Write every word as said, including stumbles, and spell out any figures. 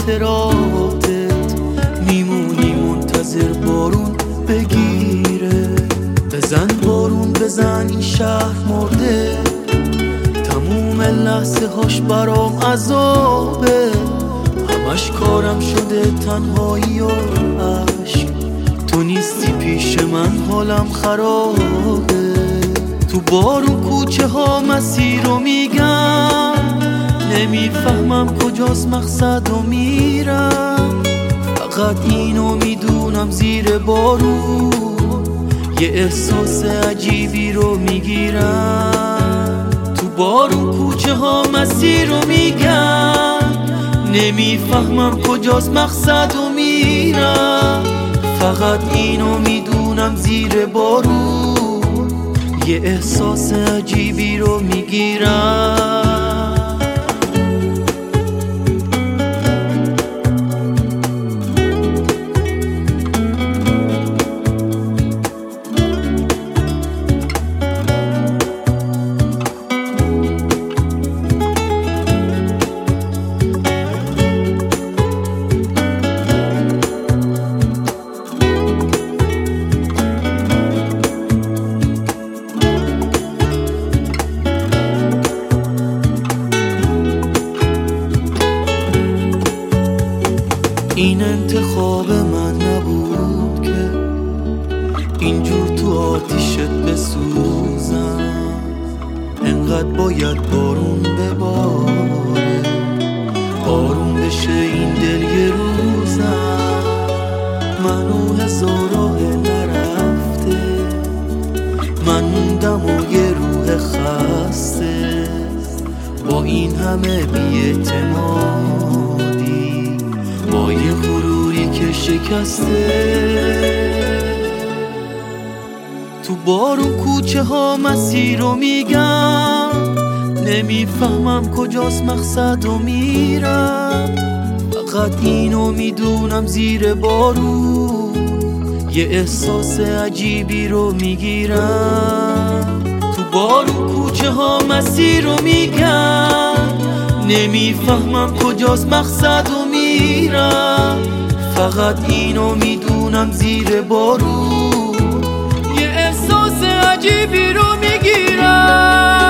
خاطراتت، میمونی منتظر بارون بگیره. بزن بارون بزن این شهر مرده، تموم لحظه هاش برام عذابه. همش کارم شده تنهایی و عشق، تو نیستی پیش من حالم خرابه. تو بارون کوچه ها مسیر رو میگم، نمیفهمم کجاست مقصد و میرم. فقط اینو میدونم زیر بارون یه احساس عجیبی رو میگیرم. تو بارون کوچه ها مسیر رو میگم، نمیفهمم کجاست مقصد و میرم. فقط اینو میدونم زیر بارون یه احساس عجیبی رو میگیرم. این انتخاب من نبود که اینجور تو آتیشت بسوزم. انقدر باید بارون بباره، آروم بشه این دل یه روزم. منو هزار راه نرفته، من موندم و یه روح خسته. با این همه بی‌اعتمادی، با یه غروری که شکسته. تو بارون کوچه ها مسیر رو میگم، نمیفهمم کجاست مقصد و میرم. فقط اینو میدونم زیر بارون یه احساس عجیبی رو میگیرم. تو بارون کوچه ها مسیر رو میگم، نمیفهمم کجاست مقصد و میرم. فقط اینو میدونم زیر بارون یه احساس عجیبی رو میگیرم.